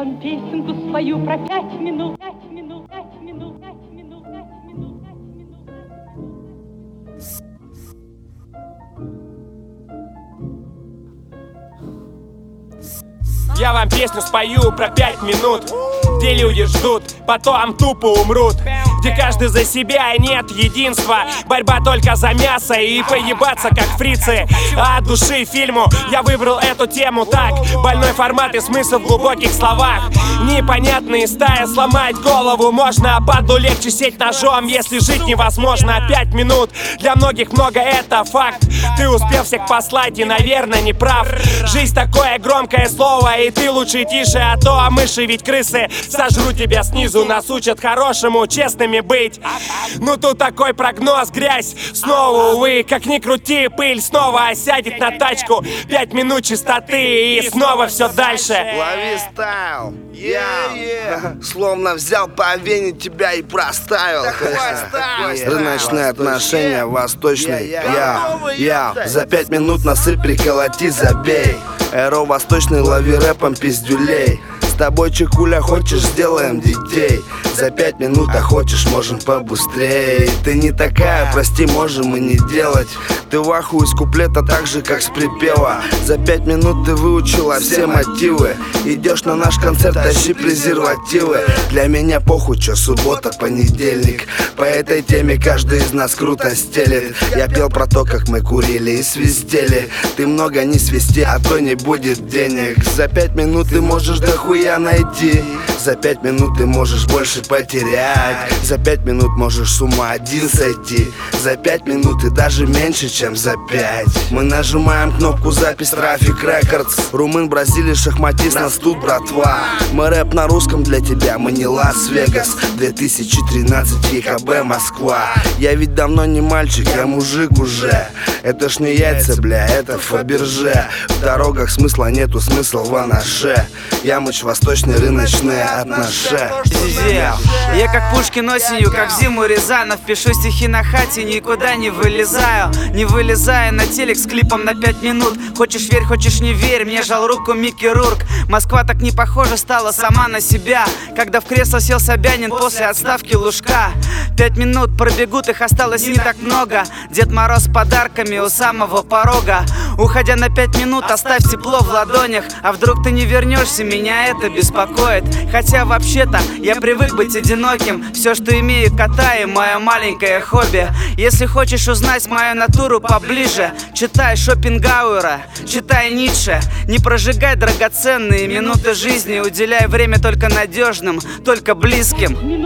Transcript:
вам песенку свою про 5 минут. 5 минут, 5 минут, 5 минут, 5 минут, 5 минут, 5 минут. Я вам песню спою про 5 минут, где люди ждут, потом тупо умрут, где каждый за себя и нет единства. Борьба только за мясо и поебаться как фрицы. А от души фильму я выбрал эту тему так. Больной формат и смысл в глубоких словах. Непонятные стаи, сломать голову можно. Падлу легче сеть ножом, если жить невозможно. 5 минут, для многих много, это факт. Ты успел всех послать и, наверное, не прав. Жизнь такое громкое слово, и ты лучше тише, а то мыши ведь крысы сожрут тебя снизу. Нас учат хорошему, честными быть. Ну тут такой прогноз, грязь снова, увы. Как ни крути, пыль снова осядет на тачку. 5 минут чистоты и снова все дальше. Лови стайл, словно взял по вене тебя и проставил. Рыночные отношения, восточный, за 5 минут насыпь, приколоти, забей. Эро восточный, лови рэпом пиздюлей. С тобой, чекуля, хочешь, сделаем детей. За 5 минут, а хочешь, можем побыстрее. Ты не такая, прости, можем и не делать. Ты в аху из куплета так же, как с припева. За 5 минут ты выучила все мотивы. Идешь на наш концерт, тащи презервативы. Для меня похуй, чё, суббота, понедельник. По этой теме каждый из нас круто стелит. Я пел про то, как мы курили и свистели. Ты много не свисти, а то не будет денег. За 5 минут ты можешь дохуя найти. За 5 минут ты можешь больше потерять. За 5 минут можешь с ума один сойти. За 5 минут и даже меньше, чем за 5. Мы нажимаем кнопку запись Traffic Records. Румын, Бразилия, шахматист, нас тут, братва. Мы рэп на русском для тебя, мы не Лас-Вегас. 2013 ЕКБ, Москва. Я ведь давно не мальчик, я мужик уже. Это ж не яйца, бля, это Фаберже. В дорогах смысла нету, смысл в анаше. Ямыч, восточный, рыночные отношения. Я как Пушкин осенью, как в зиму Рязанов. Пишу стихи на хате, никуда не вылезаю. Не вылезая на телек с клипом на 5 минут. Хочешь верь, хочешь не верь, мне жал руку Микки Рурк. Москва так не похожа стала сама на себя, когда в кресло сел Собянин после отставки Лужка. 5 минут пробегут, их осталось не так много. Дед Мороз с подарками у самого порога. Уходя на 5 минут, оставь тепло в ладонях. А вдруг ты не вернешься, меня это беспокоит. Хотя вообще-то я привык быть одиноким. Все, что имею, кота и мое маленькое хобби. Если хочешь узнать мою натуру поближе, читай Шопенгауэра, читай Ницше. Не прожигай драгоценные минуты жизни. Уделяй время только надежным, только близким.